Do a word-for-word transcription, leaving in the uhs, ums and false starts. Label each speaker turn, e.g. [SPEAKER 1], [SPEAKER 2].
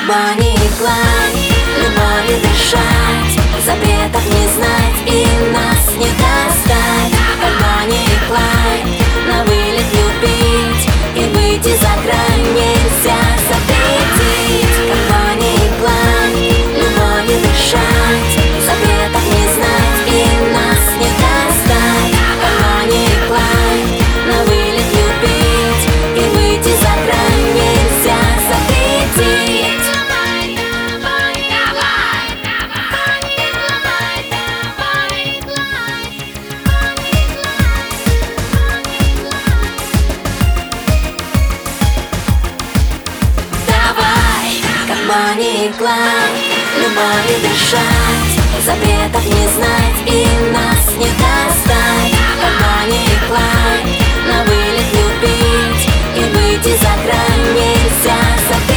[SPEAKER 1] Бонни и Клайд, любовью дышать, запретов не знать и нас не достать. Как Бонни и Клайд, на вылет любить и выйти за грань нельзя запретить. Как Бонни и Клайд, любовью дышать, запретов не знать и нас не достать. Как Бонни и Клайд, на вылет любить и выйти за грань нельзя запретить. Бонни и Клайд, любовью дышать, запретов не знать и нас не достать. Как Бонни и Клайд, на вылет любить и выйти за грань нельзя запретить.